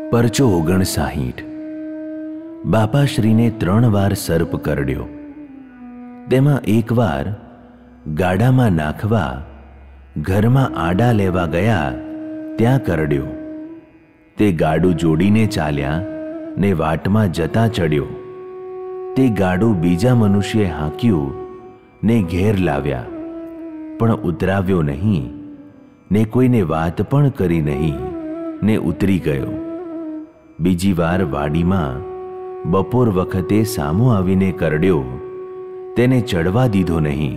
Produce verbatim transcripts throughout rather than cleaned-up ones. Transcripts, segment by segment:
પરચો ઓગણસાહીઠ. બાપાશ્રીને ત્રણ વાર સર્પ કરડ્યો. તેમાં એક વાર ગાડામાં નાખવા ઘરમાં આડા લેવા ગયા ત્યાં કરડ્યો. તે ગાડું જોડીને ચાલ્યા ને વાટમાં જતા ચડ્યો. તે ગાડું બીજા મનુષ્યે હાંક્યું ને ઘેર લાવ્યા, પણ ઉતરાવ્યો નહીં ને કોઈને વાત પણ કરી નહીં ને ઉતરી ગયો. બીજી વાર વાડીમાં બપોર વખતે સામો આવીને કરડ્યો, તેને ચડવા દીધો નહીં.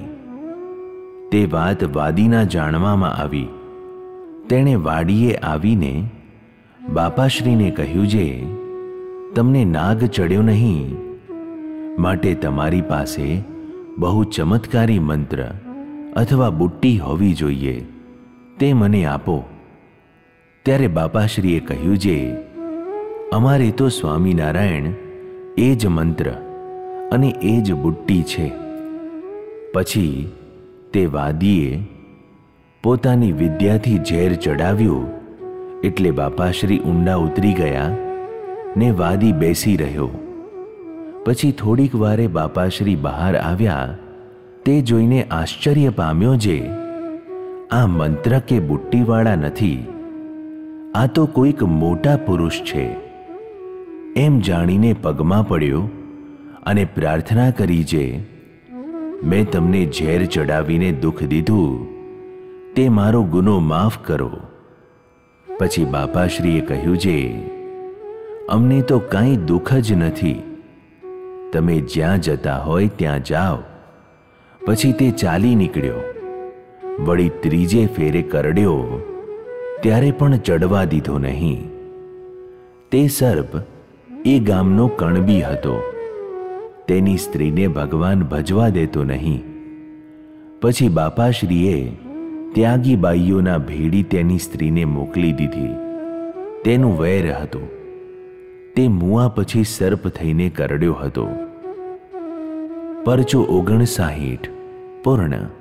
તે વાત વાદીના જાણવામાં આવી. તેણે વાડીએ આવીને બાપાશ્રીને કહ્યું, જે તમને નાગ ચડ્યો નહીં, માટે તમારી પાસે બહુ ચમત્કારી મંત્ર અથવા બુટ્ટી હોવી જોઈએ, તે મને આપો. ત્યારે બાપાશ્રીએ કહ્યું, જે અમારે તો સ્વામિનારાયણ એ જ મંત્ર અને એ જ બુટ્ટી છે. પછી તે વાદીએ પોતાની વિદ્યાથી ઝેર ચડાવ્યું, એટલે બાપાશ્રી ઊંડા ઉતરી ગયા ને વાદી બેસી રહ્યો. પછી થોડીક વારે બાપાશ્રી બહાર આવ્યા. તે જોઈને આશ્ચર્ય પામ્યો, જે આ મંત્ર કે બુટ્ટીવાળા નથી, આ તો કોઈક મોટા પુરુષ છે. એમ જાણીને પગમાં પડ્યો અને પ્રાર્થના કરી, જે મેં તમને ઝેર ચડાવીને દુઃખ દીધું, તે મારો ગુનો માફ કરો. પછી બાપાશ્રીએ કહ્યું, જે અમને તો કાંઈ દુઃખ જ નથી, તમે જ્યાં જતા હોય ત્યાં જાઓ. પછી તે ચાલી નીકળ્યો. વળી ત્રીજે ફેરે કરડ્યો, ત્યારે પણ ચડવા દીધો નહીં. તે સર્પ એ ગામનો કણબી હતો. તેની સ્ત્રીને ભગવાન ભજવા દેતો નહીં. પછી બાપાશ્રીએ ત્યાગી બાઈઓના ભેડી તેની સ્ત્રીને મોકલી દીધી. તેનું વૈર હતું. તે મુઆ પછી સર્પ થઈને કરડ્યો હતો. પરચો ઓગણસાહીઠ પૂર્ણ.